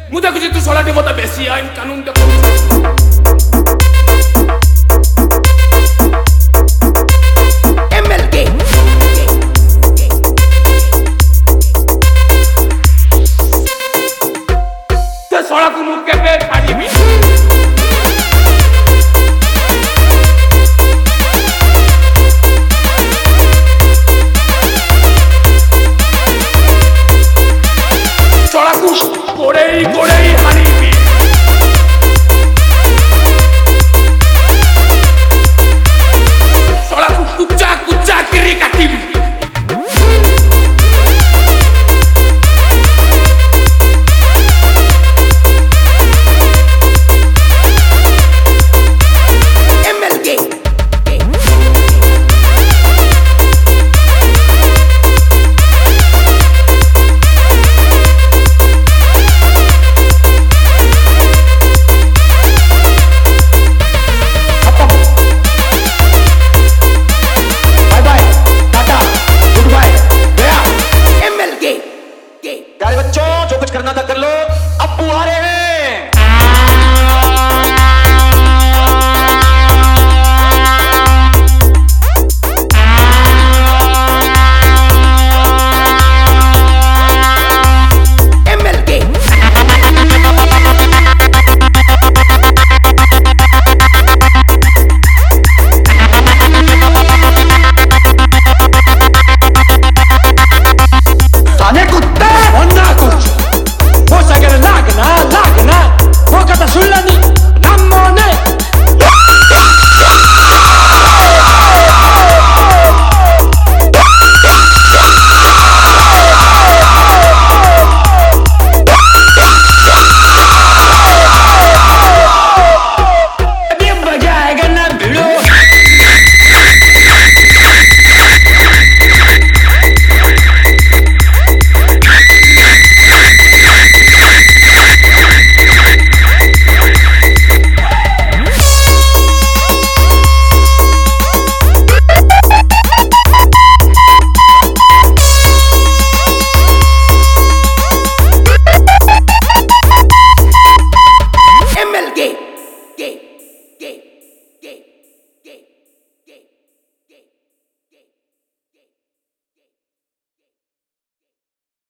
ମୁଁ ଦେଖୁଛି ତୁ ଶଳାଟି ମତେ ବେଶୀ ଆଇନ କାନୁନ ସେ ଶଳାକୁ ମୁଁ କେବେ ଛାଡ଼ିବି ଗୋଡ଼େଇ ଗୋଡ଼େଇ ହାଣିବି ଶଳାକୁ କୁଚା କୁଚା କିରି କାଟିବି प्यारे बच्चों जो कुछ करना था कर लो, अब बुआ रहे हैं।